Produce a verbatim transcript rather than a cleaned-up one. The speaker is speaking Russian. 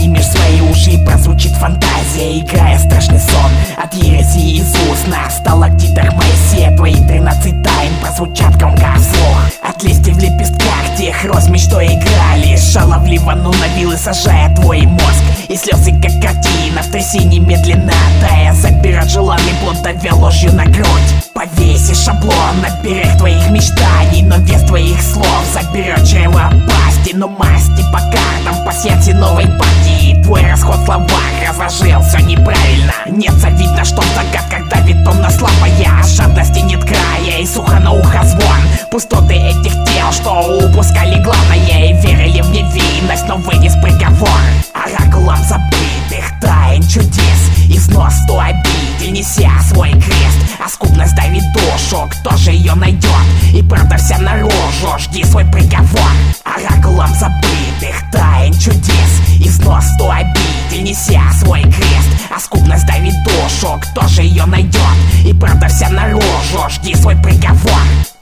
поднимешь свои уши и прозвучит фантазия, играя страшный сон от ереси из уст. На сталактитах Моисея твои тринадцать тайн прозвучат громко вслух. От листьев в лепестках тех роз мечтой играли, шаловливо ну на вилы сажая твой мозг. И слезы как картина в трясине медленно тая заберет желанный плод, давя ложью на грудь. Повесишь шаблон на берег твоих мечтаний, но вес твоих слов заберет чрево пасти. Но масти по картам, пассиансе новой партии. Твой расход в словах разложил все неправильно. Нет, завидно, что в загадках давит тонна слабая. Жадности нет края и сухо на ухо звон. Пустоты этих тел, что упускали главное и верили в невинность, но вынес приговор. Оракулом забытых тайн чудес, износ сто обидель, неся свой крест. А скупность давит душу, кто же ее найдет? И правда вся наружу, жди свой приговор. Оракулом забытых тайн чудес, износ сто обидель, неся свой крест. А скупность давит душу, кто же ее найдет? И правда вся наружу, жди свой приговор.